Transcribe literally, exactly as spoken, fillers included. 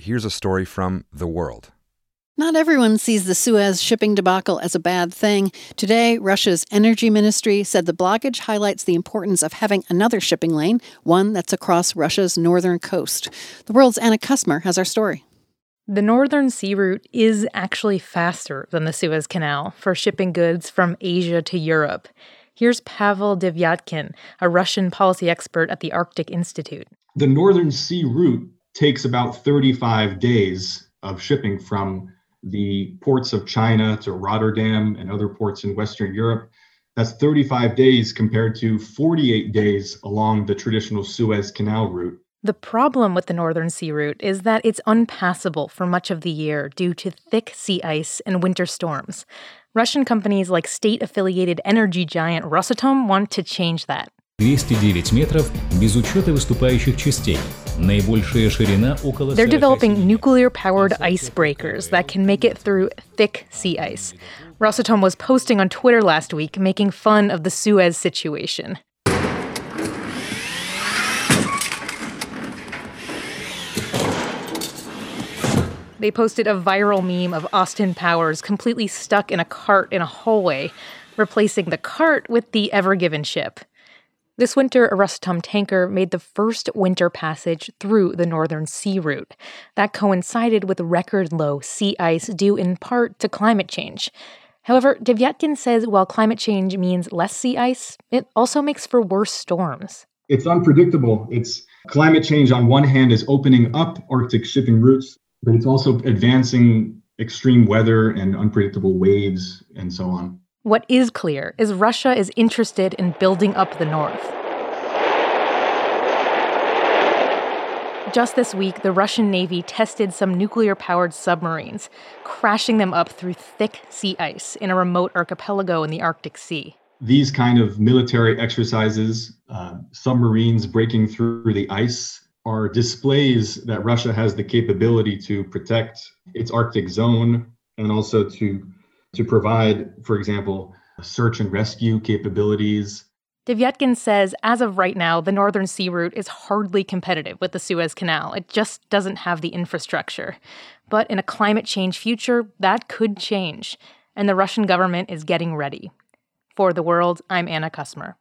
here's a story from The World. Not everyone sees the Suez shipping debacle as a bad thing. Today, Russia's energy ministry said the blockage highlights the importance of having another shipping lane, one that's across Russia's northern coast. The World's Anna Kusmer has our story. The Northern Sea Route is actually faster than the Suez Canal for shipping goods from Asia to Europe. Here's Pavel Devyatkin, a Russian policy expert at the Arctic Institute. The Northern Sea Route takes about thirty-five days of shipping from the ports of China to Rotterdam and other ports in Western Europe. That's thirty-five days compared to forty-eight days along the traditional Suez Canal route. The problem with the Northern Sea Route is that it's unpassable for much of the year due to thick sea ice and winter storms. Russian companies like state-affiliated energy giant Rosatom want to change that. двести девять метров без учета выступающих частей. Наибольшая ширина около... They're developing nuclear-powered icebreakers that can make it through thick sea ice. Rosatom was posting on Twitter last week, making fun of the Suez situation. They posted a viral meme of Austin Powers completely stuck in a cart in a hallway, replacing the cart with the Ever Given ship. This winter, a Rosatom tanker made the first winter passage through the Northern Sea Route. That coincided with record-low sea ice due in part to climate change. However, Devyatkin says while climate change means less sea ice, it also makes for worse storms. It's unpredictable. It's climate change on one hand is opening up Arctic shipping routes, but it's also advancing extreme weather and unpredictable waves and so on. What is clear is Russia is interested in building up the north. Just this week, the Russian Navy tested some nuclear-powered submarines, crashing them up through thick sea ice in a remote archipelago in the Arctic Sea. These kind of military exercises, uh, submarines breaking through the ice, are displays that Russia has the capability to protect its Arctic zone and also to to provide, for example, search and rescue capabilities. Devyatkin says, as of right now, the Northern Sea Route is hardly competitive with the Suez Canal. It just doesn't have the infrastructure. But in a climate change future, that could change. And the Russian government is getting ready. For The World, I'm Anna Kusmer.